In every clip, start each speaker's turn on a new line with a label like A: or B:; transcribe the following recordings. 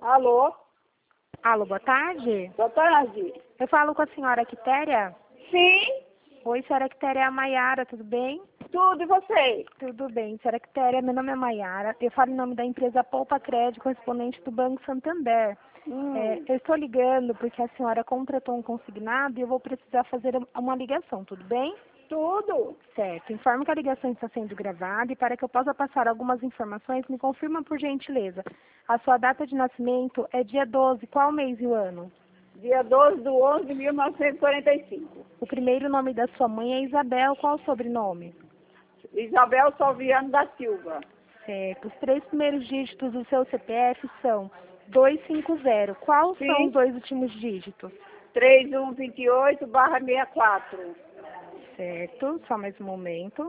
A: Alô?
B: Alô, boa tarde.
A: Boa tarde.
B: Eu falo com a senhora Quitéria.
A: Sim,
B: Oi, senhora Quitéria, é a Maiara, tudo bem?
A: tudo e você?
B: Tudo bem, senhora Quitéria, meu nome é Maiara. Eu falo em nome da empresa Poupa Crédito, correspondente do Banco Santander. Eu estou ligando porque a senhora contratou um consignado e eu vou precisar fazer uma ligação, tudo bem?
A: Tudo.
B: Certo. Informo que a ligação está sendo gravada e para que eu possa passar algumas informações, me confirma por gentileza. A sua data de nascimento é dia 12, qual mês e o ano?
A: Dia 12/11/1945.
B: O primeiro nome da sua mãe é Isabel, qual o sobrenome?
A: Isabel Salviano da Silva.
B: Certo. Os três primeiros dígitos do seu CPF são 250. Quais
A: Sim.
B: são os dois últimos dígitos?
A: 3128/64.
B: Certo. Só mais um momento.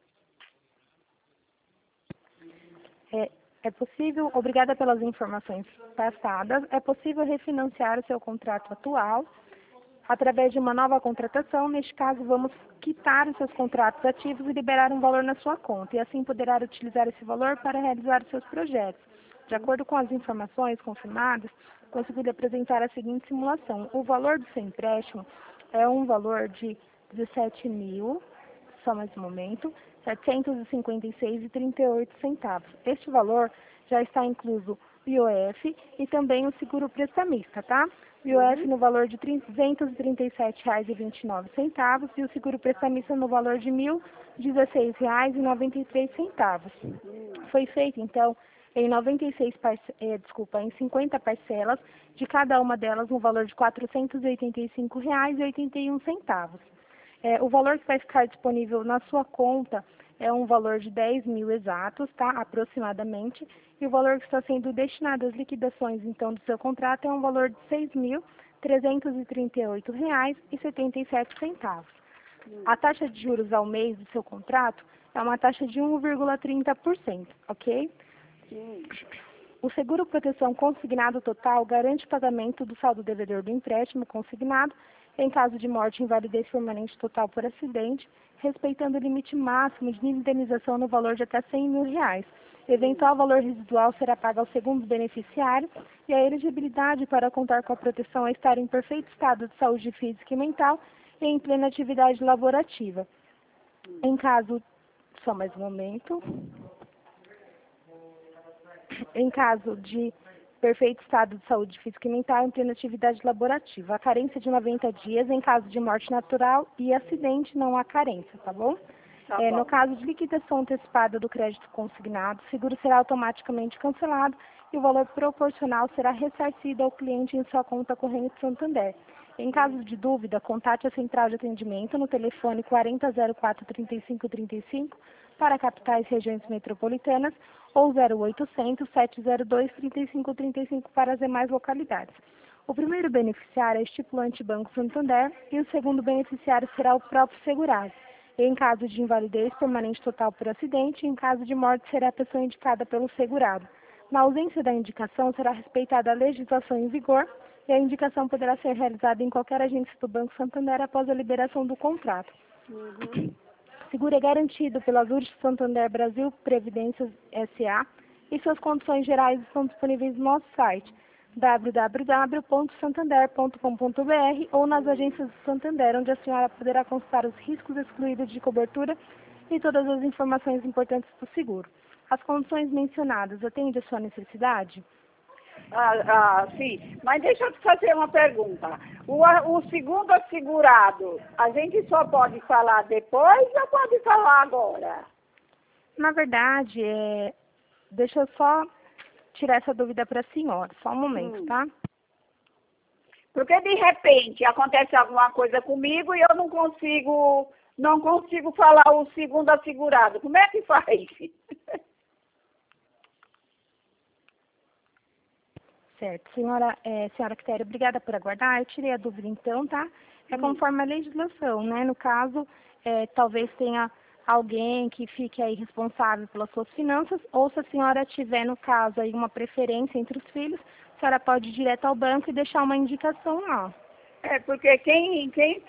B: É possível, obrigada pelas informações passadas, é possível refinanciar o seu contrato atual através de uma nova contratação. Neste caso, vamos quitar os seus contratos ativos e liberar um valor na sua conta, e assim poderá utilizar esse valor para realizar os seus projetos. De acordo com as informações confirmadas, consegui apresentar a seguinte simulação. O valor do seu empréstimo é um valor de 17.000, só mais um momento, 756,38 centavos. Este valor já está incluso o IOF e também o seguro prestamista, tá? O IOF no valor de R$ 237,29 e o seguro prestamista no valor de R$ 1.016,93. Foi feito, então, em 50 parcelas, de cada uma delas no valor de R$ 485,81. O valor que vai ficar disponível na sua conta é um valor de 10.000 exatos, tá? Aproximadamente. E o valor que está sendo destinado às liquidações, então, do seu contrato é um valor de R$ 6.338,77. A taxa de juros ao mês do seu contrato é uma taxa de 1,30%, ok? O seguro proteção consignado total garante o pagamento do saldo devedor do empréstimo consignado em caso de morte, invalidez permanente total por acidente, respeitando o limite máximo de indenização no valor de até R$ 100.000. Eventual valor residual será pago ao segundo beneficiário e a elegibilidade para contar com a proteção é estar em perfeito estado de saúde física e mental e em plena atividade laborativa. Em caso, só mais um momento. Em caso de perfeito estado de saúde física e mental em plena atividade laborativa. A carência de 90 dias, em caso de morte natural e acidente, não há carência, tá bom?
A: Tá bom.
B: No caso de liquidação antecipada do crédito consignado, o seguro será automaticamente cancelado e o valor proporcional será ressarcido ao cliente em sua conta corrente Santander. Em caso de dúvida, contate a central de atendimento no telefone 4004-3535 para capitais e regiões metropolitanas ou 0800-702-3535 para as demais localidades. O primeiro beneficiário é estipulante Banco Santander e o segundo beneficiário será o próprio segurado. Em caso de invalidez permanente total por acidente, em caso de morte será a pessoa indicada pelo segurado. Na ausência da indicação, será respeitada a legislação em vigor e a indicação poderá ser realizada em qualquer agência do Banco Santander após a liberação do contrato. Seguro é garantido pela Zurich Santander Brasil Previdência S.A. e suas condições gerais estão disponíveis no nosso site www.santander.com.br ou nas agências do Santander, onde a senhora poderá consultar os riscos excluídos de cobertura e todas as informações importantes do seguro. As condições mencionadas atendem a sua necessidade?
A: Sim. Mas deixa eu te fazer uma pergunta. O segundo assegurado, a gente só pode falar depois ou pode falar agora?
B: Na verdade, deixa eu só tirar essa dúvida para a senhora. Só um momento, tá?
A: Porque de repente acontece alguma coisa comigo e eu não consigo falar o segundo assegurado. Como é que faz?
B: Certo. Senhora Quitéria, obrigada por aguardar. Eu tirei a dúvida então, tá? É conforme a legislação, né? No caso, talvez tenha alguém que fique aí responsável pelas suas finanças, ou se a senhora tiver, no caso, aí uma preferência entre os filhos, a senhora pode ir direto ao banco e deixar uma indicação lá.
A: Porque quem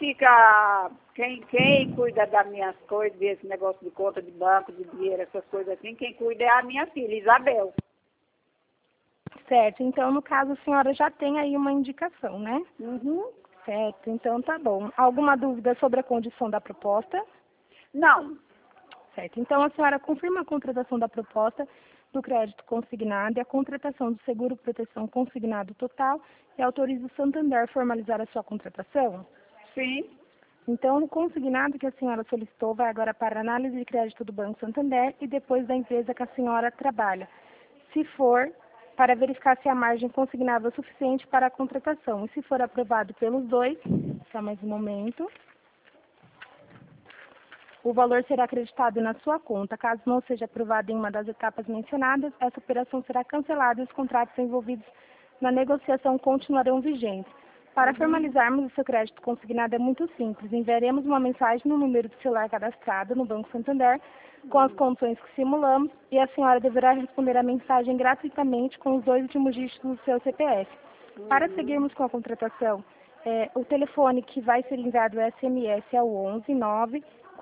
A: cuida das minhas coisas, desse negócio de conta de banco, de dinheiro, essas coisas assim, quem cuida é a minha filha, Isabel.
B: Certo, então no caso a senhora já tem aí uma indicação, né?
A: Uhum.
B: Certo, então tá bom. Alguma dúvida sobre a condição da proposta?
A: Não.
B: Certo, então a senhora confirma a contratação da proposta do crédito consignado e a contratação do seguro proteção consignado total e autoriza o Santander a formalizar a sua contratação?
A: Sim.
B: Então, o consignado que a senhora solicitou vai agora para a análise de crédito do Banco Santander e depois da empresa que a senhora trabalha. Se for, para verificar se a margem consignada é suficiente para a contratação. E se for aprovado pelos dois, só mais um momento, o valor será acreditado na sua conta. Caso não seja aprovado em uma das etapas mencionadas, essa operação será cancelada e os contratos envolvidos na negociação continuarão vigentes. Para formalizarmos o seu crédito consignado é muito simples. Enviaremos uma mensagem no número de celular cadastrado no Banco Santander com as condições que simulamos e a senhora deverá responder a mensagem gratuitamente com os 2 últimos dígitos do seu CPF. Para seguirmos com a contratação, o telefone que vai ser enviado o SMS é o 11 9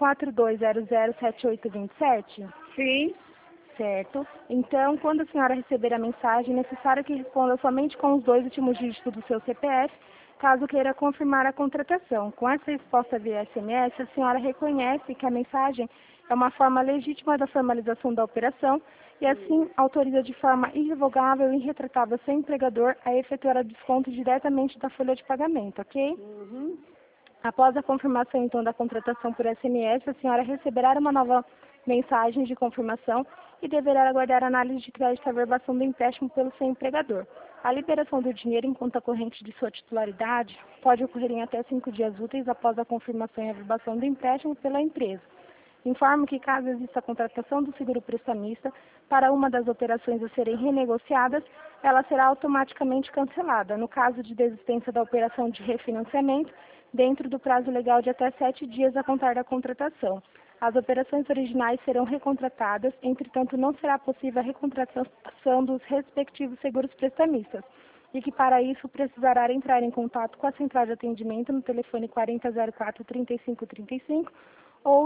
B: 42007827.
A: Sim.
B: Certo. Então, quando a senhora receber a mensagem, é necessário que responda somente com os 2 últimos dígitos do seu CPF, caso queira confirmar a contratação. Com essa resposta via SMS, a senhora reconhece que a mensagem é uma forma legítima da formalização da operação e, assim, autoriza de forma irrevogável e irretratável seu empregador a efetuar o desconto diretamente da folha de pagamento, ok?
A: Uhum.
B: Após a confirmação, então, da contratação por SMS, a senhora receberá uma nova mensagem de confirmação e deverá aguardar a análise de crédito e averbação do empréstimo pelo seu empregador. A liberação do dinheiro em conta corrente de sua titularidade pode ocorrer em até 5 dias úteis após a confirmação e averbação do empréstimo pela empresa. Informo que, caso exista a contratação do seguro prestamista para uma das operações a serem renegociadas, ela será automaticamente cancelada. No caso de desistência da operação de refinanciamento, dentro do prazo legal de até 7 dias a contar da contratação. As operações originais serão recontratadas, entretanto, não será possível a recontratação dos respectivos seguros prestamistas, e que para isso precisará entrar em contato com a central de atendimento no telefone 4004-3535 ou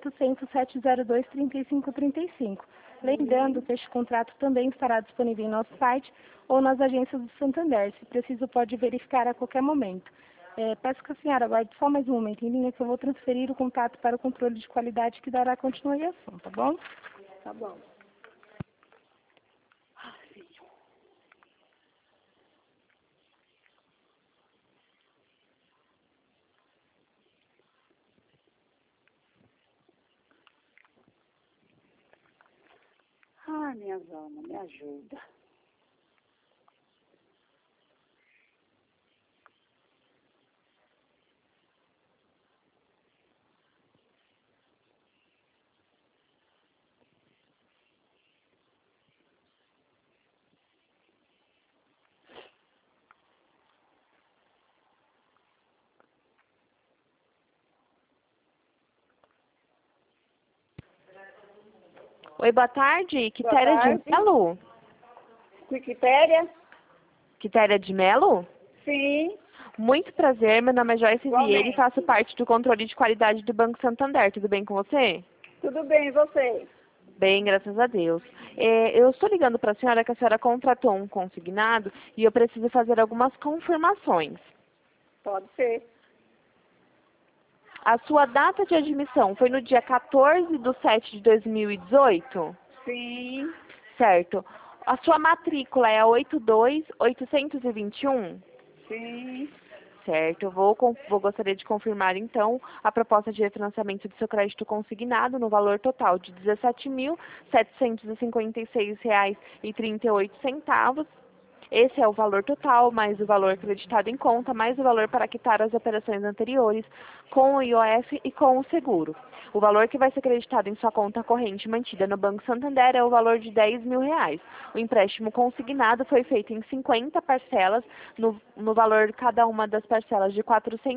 B: 0800-702-3535. Lembrando que este contrato também estará disponível em nosso site ou nas agências do Santander. Se preciso, pode verificar a qualquer momento. Peço que a senhora aguarde só mais um momento em linha que eu vou transferir o contato para o controle de qualidade que dará continuação, tá bom?
A: Tá bom. Ai, minhas almas, me ajuda.
C: Oi, boa tarde.
A: Boa
C: Quitéria de
A: tarde.
C: Melo?
A: Quitéria?
C: Quitéria de Melo?
A: Sim.
C: Muito prazer, meu nome é Joyce Vieira e
A: Igualmente.
C: faço parte do controle de qualidade do Banco Santander. Tudo bem com você?
A: Tudo bem, e você?
C: Bem, graças a Deus. Eu estou ligando para a senhora que a senhora contratou um consignado e eu preciso fazer algumas confirmações.
A: Pode ser.
C: A sua data de admissão foi no dia 14/7/2018?
A: Sim.
C: Certo. A sua matrícula é a 82821?
A: Sim.
C: Certo, eu gostaria de confirmar, então, a proposta de refinanciamento do seu crédito consignado no valor total de R$ 17.756,38. Esse é o valor total, mais o valor acreditado em conta, mais o valor para quitar as operações anteriores com o IOF e com o seguro. O valor que vai ser acreditado em sua conta corrente mantida no Banco Santander é o valor de R$ 10.000. O empréstimo consignado foi feito em 50 parcelas, no valor de cada uma das parcelas de R$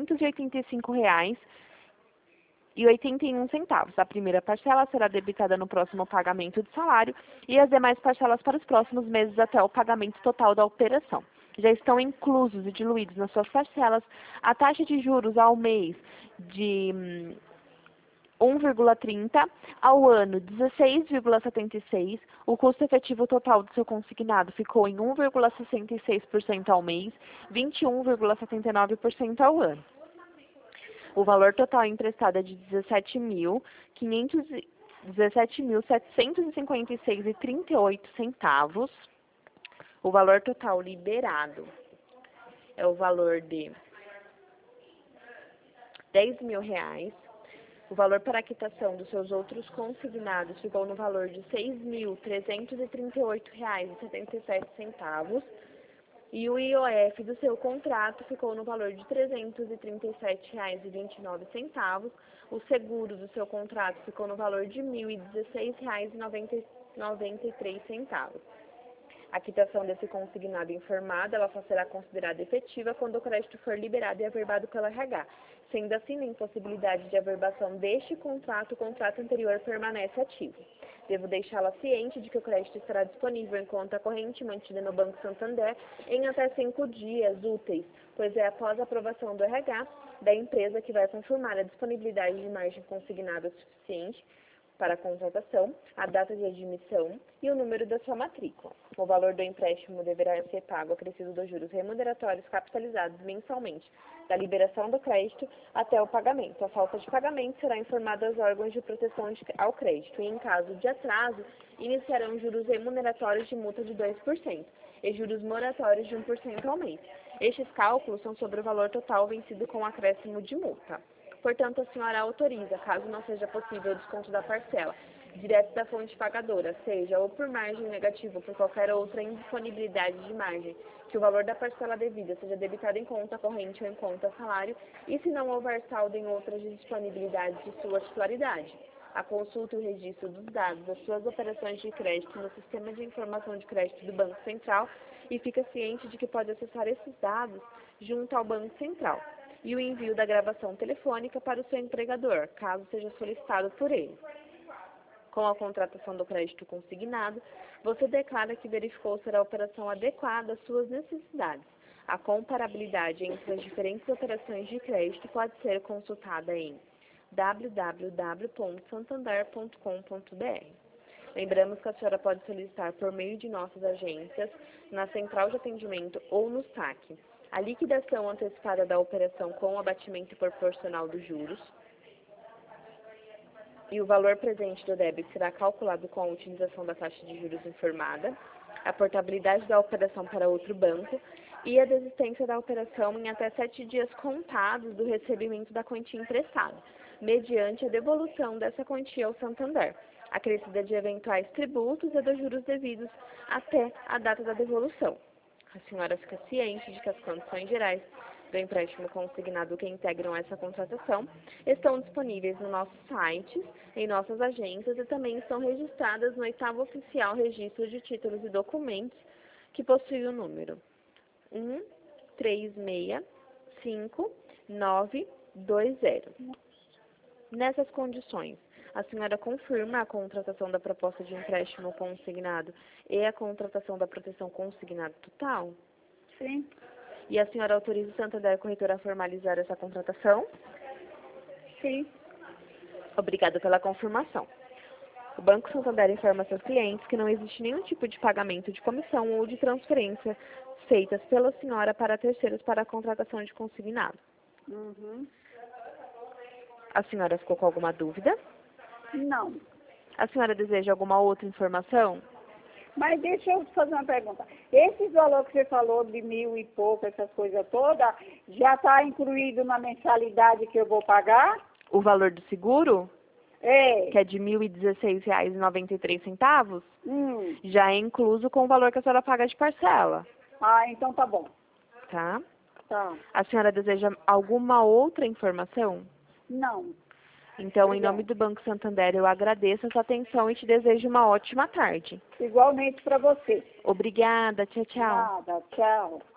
C: 485,81. A primeira parcela será debitada no próximo pagamento do salário e as demais parcelas para os próximos meses até o pagamento total da operação. Já estão inclusos e diluídos nas suas parcelas a taxa de juros ao mês de 1,30, ao ano 16,76, o custo efetivo total do seu consignado ficou em 1,66% ao mês, 21,79% ao ano. O valor total emprestado é de R$ 17.756,38. O valor total liberado é o valor de R$ 10.000. O valor para a quitação dos seus outros consignados ficou no valor de R$ 6.338,77. E o IOF do seu contrato ficou no valor de R$ 337,29. O seguro do seu contrato ficou no valor de R$ 1.016,93. A quitação desse consignado informado, ela só será considerada efetiva quando o crédito for liberado e averbado pela RH. Sendo assim, na impossibilidade de averbação deste contrato, o contrato anterior permanece ativo. Devo deixá-la ciente de que o crédito estará disponível em conta corrente mantida no Banco Santander em até 5 dias úteis, pois é após a aprovação do RH da empresa que vai confirmar a disponibilidade de margem consignada suficiente para a contratação, a data de admissão e o número da sua matrícula. O valor do empréstimo deverá ser pago acrescido dos juros remuneratórios capitalizados mensalmente, da liberação do crédito até o pagamento. A falta de pagamento será informada aos órgãos de proteção ao crédito e, em caso de atraso, iniciarão juros remuneratórios de multa de 2% e juros moratórios de 1% ao mês. Estes cálculos são sobre o valor total vencido com acréscimo de multa. Portanto, a senhora autoriza, caso não seja possível o desconto da parcela, direto da fonte pagadora, seja ou por margem negativa ou por qualquer outra indisponibilidade de margem, que o valor da parcela devida seja debitado em conta corrente ou em conta salário, e se não houver saldo em outras disponibilidades de sua titularidade. A consulta e o registro dos dados das suas operações de crédito no Sistema de Informação de Crédito do Banco Central e fica ciente de que pode acessar esses dados junto ao Banco Central. E o envio da gravação telefônica para o seu empregador, caso seja solicitado por ele. Com a contratação do crédito consignado, você declara que verificou ser a operação adequada às suas necessidades. A comparabilidade entre as diferentes operações de crédito pode ser consultada em www.santander.com.br. Lembramos que a senhora pode solicitar por meio de nossas agências, na central de atendimento ou no saque, a liquidação antecipada da operação com o abatimento proporcional dos juros, e o valor presente do débito será calculado com a utilização da taxa de juros informada, a portabilidade da operação para outro banco e a desistência da operação em até 7 dias contados do recebimento da quantia emprestada, mediante a devolução dessa quantia ao Santander, acrescida de eventuais tributos e dos juros devidos até a data da devolução. A senhora fica ciente de que as condições gerais do empréstimo consignado que integram essa contratação estão disponíveis no nosso site, em nossas agências e também estão registradas no 8º Oficial Registro de Títulos e Documentos, que possui o número 13659920. Nessas condições, a senhora confirma a contratação da proposta de empréstimo consignado e a contratação da proteção consignada total?
A: Sim.
C: E a senhora autoriza o Santander Corretora a formalizar essa contratação?
A: Sim.
C: Obrigada pela confirmação. O Banco Santander informa seus clientes que não existe nenhum tipo de pagamento de comissão ou de transferência feitas pela senhora para terceiros para a contratação de consignado. A senhora ficou com alguma dúvida?
A: Não.
C: A senhora deseja alguma outra informação?
A: Mas deixa eu fazer uma pergunta. Esse valor que você falou de 1.000 e pouco, essas coisas todas, já está incluído na mensalidade que eu vou pagar?
C: O valor do seguro?
A: É.
C: Que é de R$ 1.016,93? Já é incluso com o valor que a senhora paga de parcela.
A: Ah, então tá bom.
C: Tá?
A: Tá.
C: A senhora deseja alguma outra informação?
A: Não.
C: Então,
A: Obrigada.
C: em nome do Banco Santander, eu agradeço a sua atenção e te desejo uma ótima tarde.
A: Igualmente para você.
C: Obrigada. Tchau, tchau.
A: Nada. Tchau.